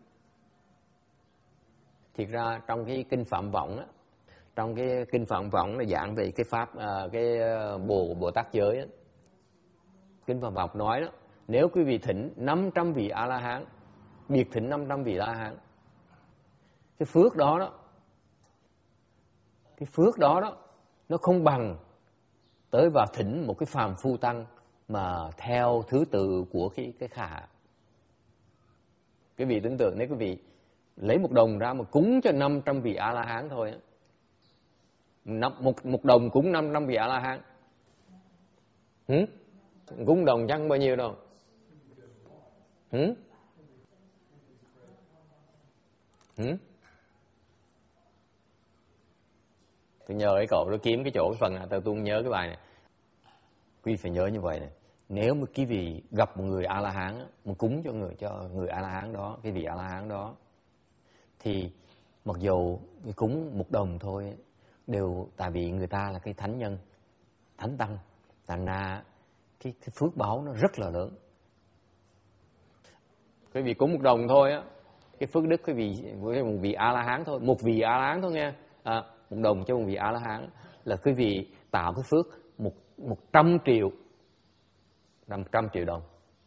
Thiệt ra trong cái kinh Phạm Vọng á, trong cái kinh Phạm Vọng là giảng về cái pháp cái bồ Bồ Tát giới á. Kinh Phạm Vọng nói đó, nếu quý vị thỉnh năm trăm vị A La Hán, biệt thỉnh năm trăm vị A La Hán, cái phước đó đó, cái phước đó đó nó không bằng tới vào thỉnh một cái phàm phu tăng mà theo thứ tự của cái cái khả. Quý vị tưởng tượng nếu quý vị lấy một đồng ra mà cúng cho năm trăm vị A La Hán thôi, một một đồng cúng năm trăm vị A La Hán, hử? Cúng đồng chẳng bao nhiêu đâu, hử? Hử? Tôi nhờ cái cậu đó kiếm cái chỗ cái phần này, tôi tôi nhớ cái bài này. Quý vị phải nhớ như vậy này. Nếu mà quý vị gặp một người A La Hán, mà cúng cho người cho người A La Hán đó, cái vị A La Hán đó, thì mặc dù cúng một đồng thôi, đều tại vì người ta là cái thánh nhân, thánh tăng, thành ra cái, cái phước báo nó rất là lớn. Quý vị cúng một đồng thôi á, cái phước đức quý vị với một vị A La Hán thôi, một vị A La Hán thôi nghe, à, một đồng cho một vị A La Hán là quý vị tạo cái phước một một trăm triệu, năm trăm triệu đồng.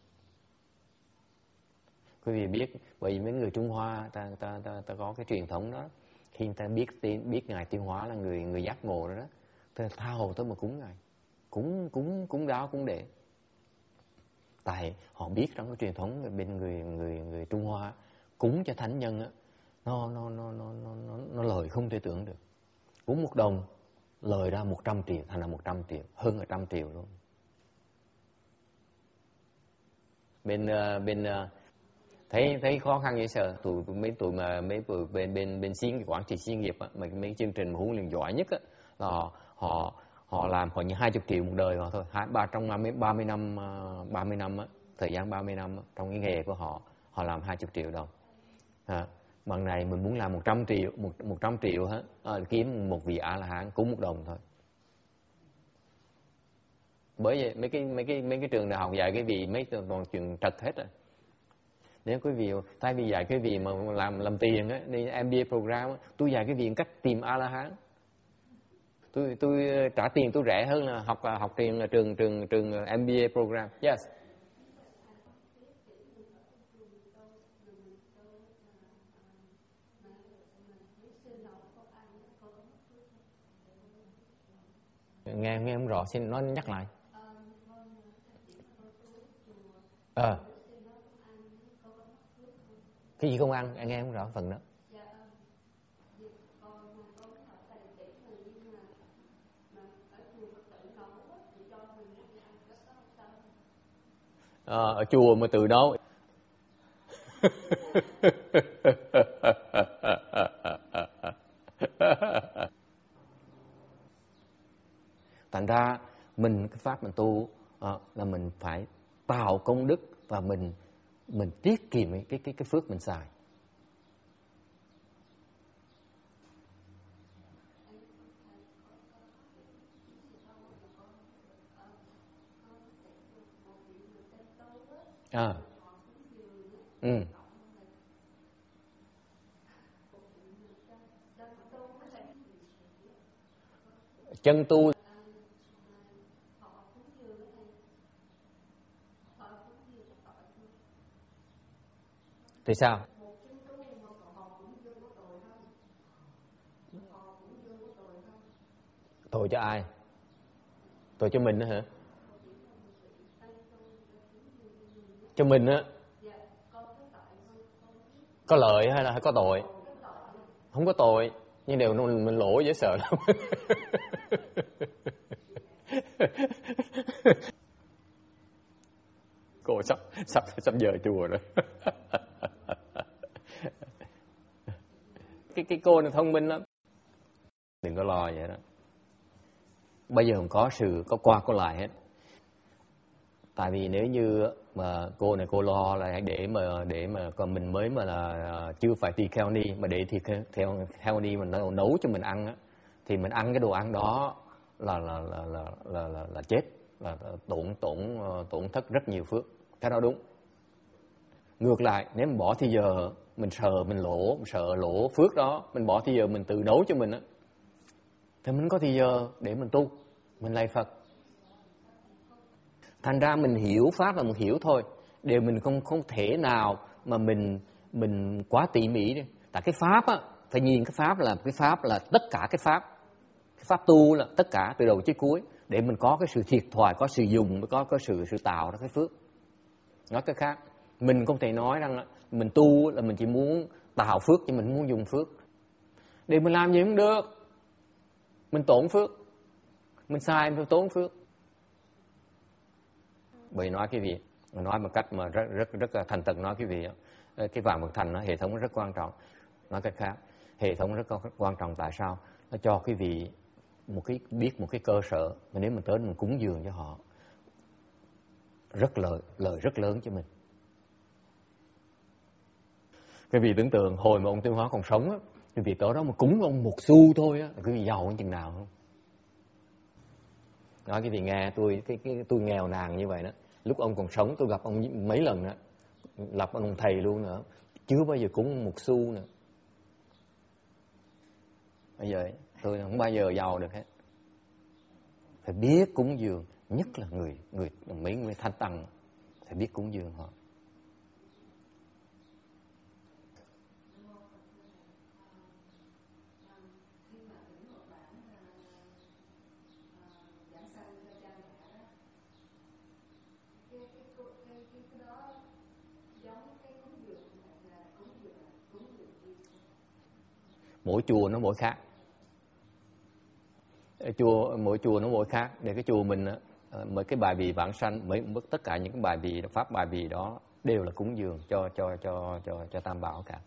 Quý vị biết, bởi vì mấy người Trung Hoa ta ta ta, ta có cái truyền thống đó, khi người ta biết tin biết ngài Tiêu Hóa là người người giác ngộ rồi đó, ta tha hồ tới mà cúng ngài, cúng cúng cúng đáo cúng để. Tại họ biết trong cái truyền thống bên người người người Trung Hoa cúng cho thánh nhân á, nó nó nó nó nó nó, nó lời không thể tưởng được. Cúng một đồng lời ra một trăm triệu, thành là một trăm triệu, hơn là trăm triệu luôn. Bên uh, bên uh, thấy thấy khó khăn dễ sợ, tụi mấy tụi mà mấy tụi bên bên bên xí nghiệp quản trị xí nghiệp á, mà mấy chương trình mà huấn luyện giỏi nhất á, là họ họ họ làm khoảng như hai chục triệu một đời họ thôi, hai ba trong ba mươi năm ba mươi năm á, thời gian ba mươi năm á, trong cái nghề của họ họ làm hai chục triệu đồng. À, bằng này mình muốn làm một trăm triệu, một một trăm triệu hết, à, kiếm một vị A La Hán cúng một đồng thôi. Bởi vậy mấy cái mấy cái mấy cái trường đại học dạy cái vị mấy toàn chuyện trật hết rồi. Nếu quý vị thay vì dạy cái vị mà làm làm tiền á, đi em bê a program á, tôi dạy cái vị cách tìm A La Hán. Tôi tôi trả tiền tôi rẻ hơn là học học tiền là trường trường trường em bê a program. Yes. Nghe nghe không rõ, xin nói nhắc lại. Ờ. À. Cái gì không ăn, anh nghe không rõ phần đó. À, ở chùa mà từ đâu? Thành ra mình cái pháp mình tu à, là mình phải tạo công đức và mình mình tiết kiệm cái cái cái phước mình xài. À. Ừ. Chân tu thì sao? Tội cho ai? Tội cho mình đó hả? Cho mình á. Có lợi hay là có tội? Không có tội, nhưng đều mình, mình lỗ dễ sợ lắm. Cô sắp sắp sắp giờ chùa rồi. cái cái cô này thông minh lắm, đừng có lo vậy đó. Bây giờ không có sự có qua có lại hết. Tại vì nếu như mà cô này cô lo là để mà để mà còn mình mới mà là chưa phải tỳ kheo ni, mà để thì theo kheo ni mình nấu, nấu cho mình ăn á, thì mình ăn cái đồ ăn đó là là là là là, là, là chết, là tổn tổn tổn thất rất nhiều phước. Cái đó đúng. Ngược lại, nếu mình bỏ thì giờ mình sợ mình lỗ, mình sợ lỗ phước đó, mình bỏ thì giờ mình tự nấu cho mình á, thì mình có thì giờ để mình tu, mình lạy Phật. Thành ra mình hiểu pháp là mình hiểu thôi, đều mình không không thể nào mà mình mình quá tỉ mỉ đi. Tại cái pháp á, phải nhìn cái pháp là cái pháp là tất cả cái pháp, cái pháp tu là tất cả từ đầu tới cuối, để mình có cái sự thiệt thòi, có sự dùng, mới có có sự sự tạo ra cái phước. Nói cái khác, mình không thể nói rằng mình tu là mình chỉ muốn tạo phước chứ mình muốn dùng phước. Để mình làm gì cũng được, mình tổn phước, mình sai mình tốn phước. Bởi nói cái gì, nói một cách mà rất rất rất là thành thật, nói cái gì, cái vạn vật thành nó hệ thống rất quan trọng. Nói cách khác, hệ thống rất quan trọng. Tại sao? Nó cho quý vị một cái biết một cái cơ sở mà nếu mình tới mình cúng dường cho họ, rất lợi lợi rất lớn cho mình. Quý vị tưởng tượng hồi mà ông Tiêu Hóa còn sống á, quý vị tới đó mà cúng ông một xu thôi á, quý vị giàu hơn chừng nào không? Nói quý vị nghe, tôi cái cái tôi nghèo nàn như vậy đó. Lúc ông còn sống tôi gặp ông mấy lần đó, gặp ông thầy luôn nữa, chưa bao giờ cúng một xu nữa. Bây giờ tôi không bao giờ giàu được hết. Phải biết cúng dường, nhất là người người mấy người thanh tăng phải biết cúng dường họ. Mỗi chùa nó mỗi khác. Chùa mỗi chùa nó mỗi khác. Để cái chùa mình mấy cái bài bì vãng sanh, mấy tất cả những cái bài bì pháp bài bì đó đều là cúng dường cho cho cho cho cho Tam Bảo cả.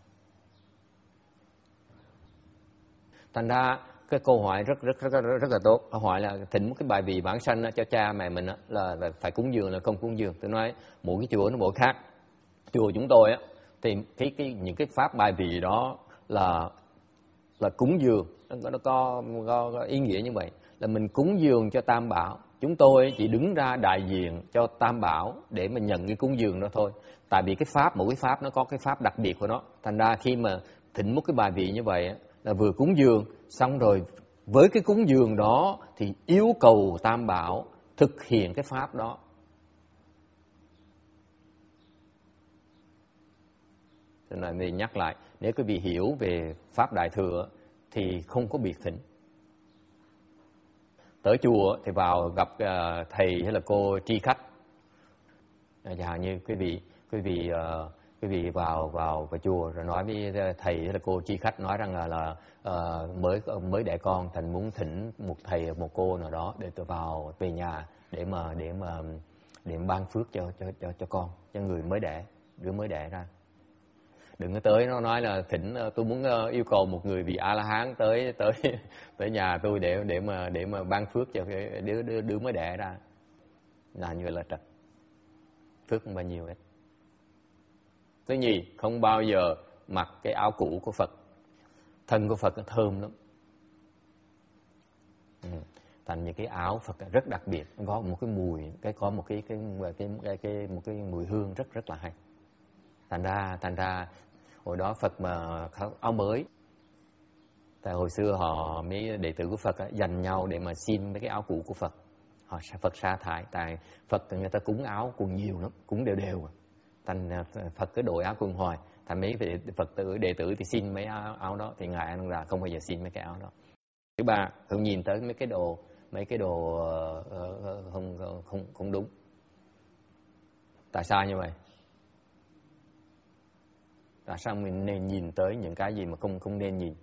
Thành ra cái câu hỏi rất rất rất rất, rất là tốt. Câu hỏi là thỉnh một cái bài bì vãng sanh cho cha mẹ mình là, là phải cúng dường là không cúng dường. Tôi nói mỗi cái chùa nó mỗi khác. Chùa chúng tôi á thì cái cái những cái pháp bài bì đó là là cúng dường, nó, nó có, có, có ý nghĩa như vậy, là mình cúng dường cho Tam Bảo. Chúng tôi chỉ đứng ra đại diện cho Tam Bảo để mà nhận cái cúng dường đó thôi. Tại vì cái pháp, mỗi cái pháp nó có cái pháp đặc biệt của nó. Thành ra khi mà thỉnh một cái bài vị như vậy là vừa cúng dường, xong rồi với cái cúng dường đó thì yêu cầu Tam Bảo thực hiện cái pháp đó. Cho nên mình nhắc lại, nếu quý vị hiểu về pháp Đại Thừa thì không có biệt thỉnh. Tới chùa thì vào gặp uh, thầy hay là cô tri khách. Chẳng hạn như quý vị quý vị uh, quý vị vào vào vào chùa rồi nói với thầy hay là cô tri khách, nói rằng là, là uh, mới mới đẻ con, thành muốn thỉnh một thầy một cô nào đó để tôi vào về nhà để mà để mà để mà ban phước cho cho cho cho con, cho người mới đẻ, đứa mới đẻ ra. Đừng có tới nó nói là thỉnh tôi muốn yêu cầu một người vị A La Hán tới tới tới nhà tôi để để mà để mà ban phước cho cái đứa đứa, đứa mới đẻ ra. Là như vậy là trật. Phước không bao nhiêu hết. Thứ nhì, không bao giờ mặc cái áo cũ của Phật. Thân của Phật nó thơm lắm. Ừ. thành những cái áo Phật rất đặc biệt, có một cái mùi, cái có một cái cái cái cái, cái một cái mùi hương rất rất là hay. Thành ra thành ra hồi đó Phật mà áo mới, tại hồi xưa họ mấy đệ tử của Phật á, dành nhau để mà xin mấy cái áo cũ của Phật, họ Phật sa thải. Tại Phật người ta cúng áo quần nhiều lắm, cúng đều đều, thành Phật cứ đổi áo quần hoài, thành mấy vị Phật tử đệ tử thì xin mấy áo, áo đó, thì ngài ăn là không bao giờ xin mấy cái áo đó. Thứ ba, Hương nhìn tới mấy cái đồ mấy cái đồ uh, không không không đúng. Tại sao như vậy? Tại sao mình nên nhìn tới những cái gì mà không không nên nhìn?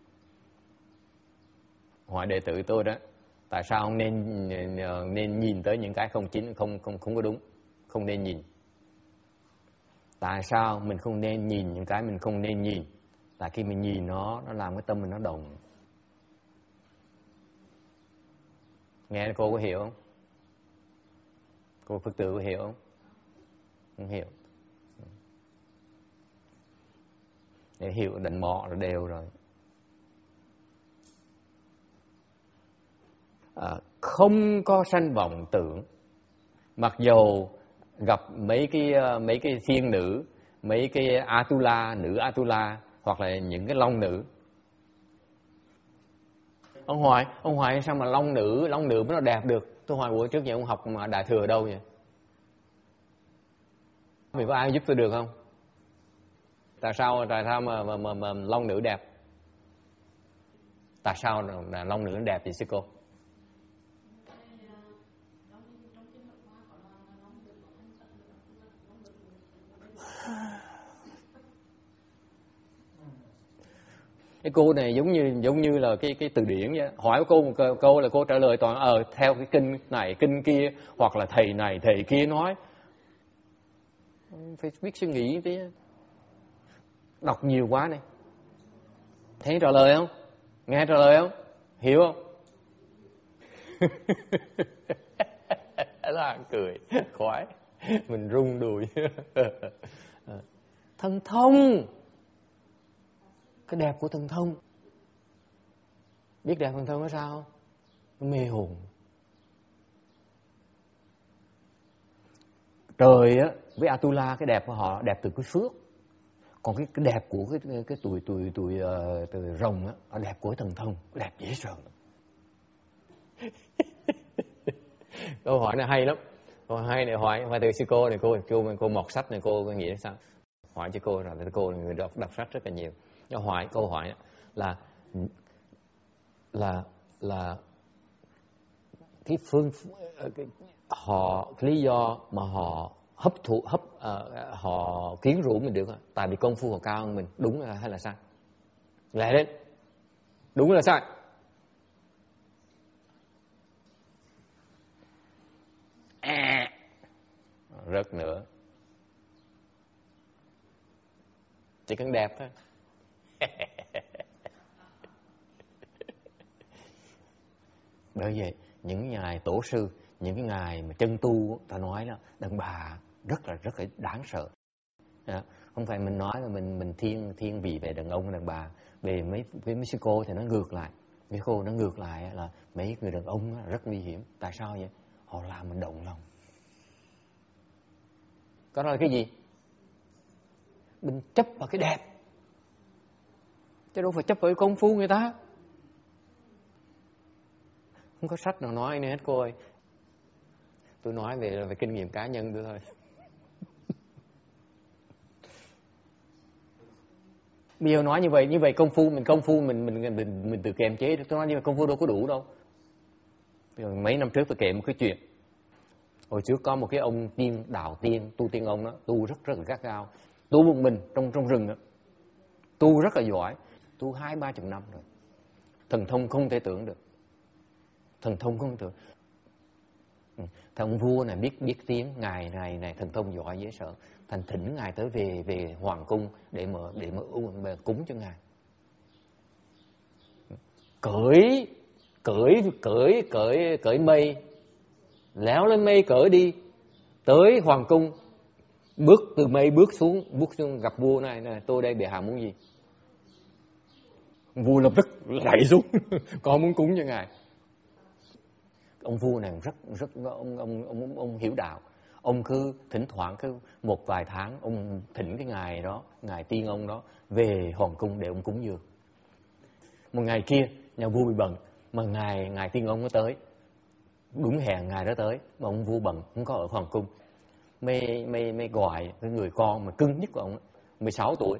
Hỏi đệ tử tôi đó, tại sao không nên nên nhìn tới những cái không chính, không không không có đúng, không nên nhìn? Tại sao mình không nên nhìn những cái mình không nên nhìn? Tại khi mình nhìn nó, nó làm cái tâm mình nó động. Nghe cô có hiểu không? Cô Phật tử có hiểu không? Không hiểu. Để hiểu định mọ là đều rồi. À, không có sanh vọng tưởng. Mặc dù gặp mấy cái mấy cái thiên nữ, mấy cái Atula, nữ Atula, hoặc là những cái long nữ. Ông Hoài, ông Hoài sao mà long nữ, long nữ mới nó đẹp được? Tôi hỏi buổi trước giờ ông học mà Đại Thừa đâu vậy? Vì có ai giúp tôi được không? Tại sao tại sao mà mà, mà, mà long nữ đẹp? Tại sao là long nữ đẹp vậy sư cô? Cái cô này giống như giống như là cái cái từ điển vậy. Hỏi cô một câu, câu là cô trả lời toàn ờ theo cái kinh này kinh kia, hoặc là thầy này thầy kia nói. Phải biết suy nghĩ tí. Đọc nhiều quá này. Thấy trả lời không? Nghe trả lời không? Hiểu không? Là cười khoái, mình rung đùi. Thần thông, cái đẹp của thần thông. Biết đẹp thần thông là sao? Nó mê hồn. Trời á, với Atula cái đẹp của họ đẹp từ cái phước, còn cái, cái đẹp của cái cái tuổi tuổi tuổi uh, từ rồng á, nó đẹp của thần thông, đẹp dễ sợ. Câu hỏi này hay lắm. Câu hỏi hay này hỏi hỏi từ sư cô này, cô cô cô mọt sách này, cô nghĩ sao? Hỏi cho cô rồi, cô là người đọc đọc sách rất là nhiều. Câu hỏi câu hỏi là là là cái phương cái, họ cái lý do mà họ hấp thụ hấp uh, họ quyến rũ mình được, tại vì công phu họ cao hơn mình, đúng là hay là sai? Lại lên, đúng là sai? À, rất nữa, chỉ cần đẹp thôi. Bởi vậy những ngài tổ sư, những cái ngài mà chân tu, ta nói là đàn bà rất là rất là đáng sợ. À, không phải mình nói là mình mình thiên thiên vị về đàn ông đàn bà, về mấy với mấy sư cô thì nó ngược lại. Mấy cô nó ngược lại là mấy người đàn ông rất nguy hiểm. Tại sao vậy? Họ làm mình động lòng. Có nói cái gì? Mình chấp vào cái đẹp, chứ đâu phải chấp vào cái công phu người ta. Không có sách nào nói này hết cô ơi. Tôi nói về về kinh nghiệm cá nhân tôi thôi. Bây giờ nói như vậy, như vậy công phu mình công phu mình mình mình mình tự kiềm chế được. Tôi nói như vậy công phu đâu có đủ đâu. Rồi mấy năm trước tôi kể một cái chuyện. Hồi trước có một cái ông tiên đạo tiên, tu tiên ông đó, tu rất rất là gắt gao, tu một mình trong trong rừng đó, tu rất là giỏi, tu hai ba chục năm rồi, thần thông không thể tưởng được, thần thông không tưởng. Thằng vua này biết biết tiếng ngài này này thần thông giỏi dễ sợ, thành thỉnh ngài tới về về hoàng cung để mà để mà cúng cho ngài. Cởi cởi cởi cởi cởi mây, léo lên mây cởi đi tới hoàng cung, bước từ mây bước xuống, bước xuống gặp vua này, này tôi đây bệ hạ muốn gì? Vua lập tức lạy xuống, con muốn cúng cho ngài. Ông vua này rất rất ông ông ông ông hiểu đạo. Ông cứ thỉnh thoảng cứ một vài tháng ông thỉnh cái ngài đó, ngài tiên ông đó về hoàng cung để ông cúng dường. Một ngày kia nhà vua bị bận mà ngài ngài tiên ông nó tới, đúng hẹn ngài đó tới mà ông vua bận không có ở hoàng cung. Mê mê mê gọi cái người con mà cưng nhất của ông, mười sáu tuổi.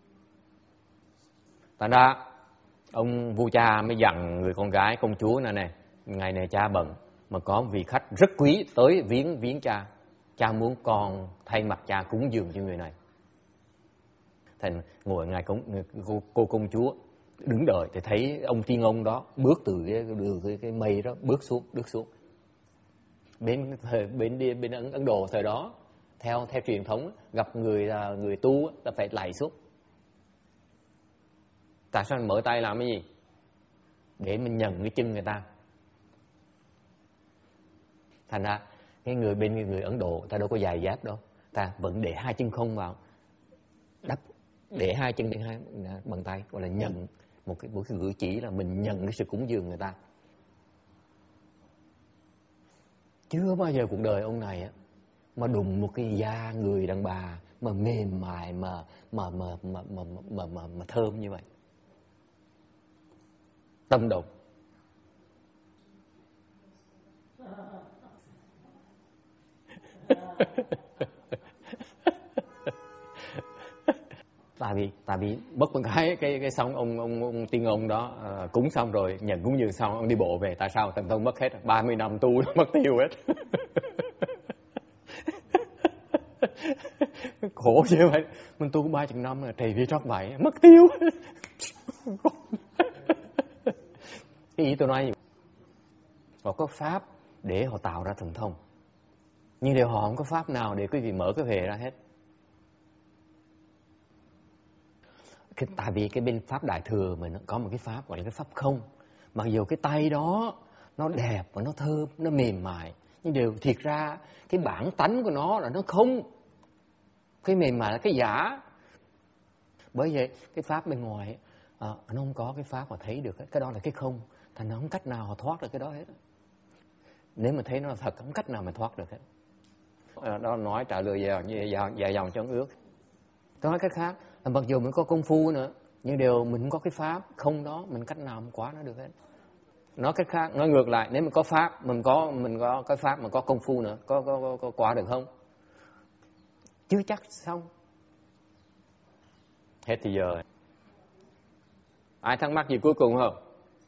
Thành ra ông vua cha mới dặn người con gái công chúa này nè, ngày này cha bận mà có một vị khách rất quý tới viếng viếng cha, cha muốn con thay mặt cha cúng dường cho người này. Thành ngồi ngài công cô, cô công chúa đứng đợi thì thấy ông tiên ông đó bước từ cái từ cái, cái mây đó bước xuống bước xuống. Bên bên bên, bên Ấn, Ấn Độ thời đó theo theo truyền thống gặp người là người tu là phải lạy xuống. Tại sao mình mở tay làm cái gì? Để mình nhận cái chân người ta. Thành ra cái người bên người Ấn Độ ta đâu có giày dép đâu, ta vẫn để hai chân không vào, đắp để hai chân lên hai bàn tay, gọi là nhận một cái một cái cử chỉ là mình nhận cái sự cúng dường người ta. Chưa bao giờ cuộc đời ông này á mà đụng một cái da người đàn bà mà mềm mại mà mà mà mà mà mà mà, mà thơm như vậy. Tâm động. tại vì tại vì bất một cái cái cái xong ông ông ông tiên ông đó uh, cúng xong rồi nhận cúng dường xong ông đi bộ về. Tại sao? Tần Tông mất hết ba mươi năm tu nó mất tiêu hết. Khổ chứ vậy, mình tu ba chục năm là trì vi trót bảy mất tiêu. Cái ý tôi nói gì? Họ có pháp để họ tạo ra thần thông, nhưng điều họ không có pháp nào để quý vị mở cái huệ ra hết. Cái, tại vì cái bên pháp Đại Thừa mình nó có một cái pháp gọi là cái pháp không. Mặc dù cái tay đó nó đẹp và nó thơm, nó mềm mại, nhưng điều thiệt ra cái bản tánh của nó là nó không. Cái mềm mại là cái giả. Bởi vậy cái pháp bên ngoài à, nó không có cái pháp mà thấy được hết. Cái đó là cái không. Thành nó không cách nào họ thoát được cái đó hết. Nếu mà thấy nó là thật, không cách nào mà thoát được hết. Đó nói trả lời dài dòng, dài dòng cho ước. Tôi nói cách khác là mặc dù mình có công phu nữa, nhưng điều mình không có cái pháp không đó, mình cách nào mà quá nó được hết. Nói cách khác, nói ngược lại, nếu mình có pháp, mình có mình có cái pháp mà có công phu nữa, có có có, có quá được không? Chưa chắc xong. Hết thì giờ. Ai thắc mắc gì cuối cùng không?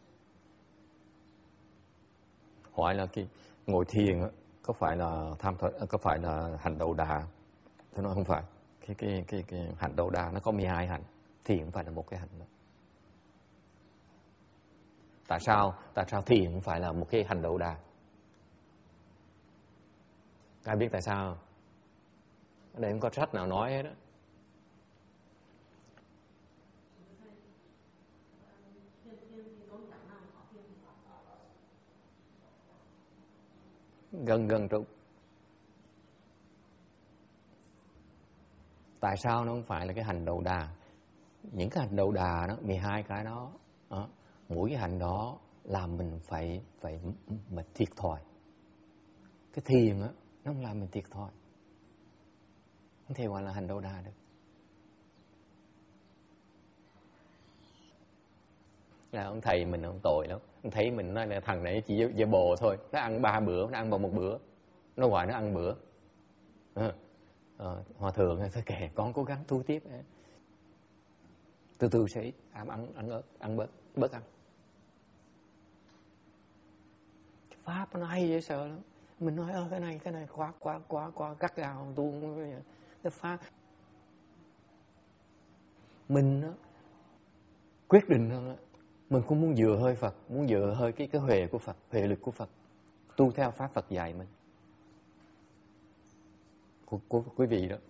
Hỏi là cái ngồi thiền có phải là tham thuật, có phải là hành đầu đà? Tôi nói không phải. Cái cái cái cái hành đầu đà nó có mười hai hành, thiền không phải là một cái hành đó. Tại sao? Tại sao thiền không phải là một cái hành đầu đà? Ai biết tại sao? Ở đây không có sách nào nói hết đó. Gần gần trục. Tại sao nó không phải là cái hành đầu đà? Những cái hành đầu đà đó, mười hai cái đó, đó, mỗi cái hành đó làm mình phải phải mà thiệt thòi. Cái thiền á, nó không làm mình thiệt thòi. Không thể gọi là hành đầu đà được. Là ông thầy mình ông tội lắm. Ông thấy mình nói là thằng này chỉ giả bồ thôi. Nó ăn ba bữa, nó ăn bằng một bữa. Nó gọi nó ăn bữa. À, à, hòa thượng thôi kệ, con cố gắng tu tiếp. Từ từ sẽ ít, ăn ăn ăn ớt, ăn bớt, bớt ăn. Pháp nó hay dễ sợ lắm. Mình nói ơ cái này cái này quá quá quá quá gắt gao tu cái pháp. Mình đó, quyết định hơn, mình cũng muốn dựa hơi Phật, muốn dựa hơi cái cái huệ của Phật, huệ lực của Phật, tu theo pháp Phật dạy mình. Của, của quý vị đó.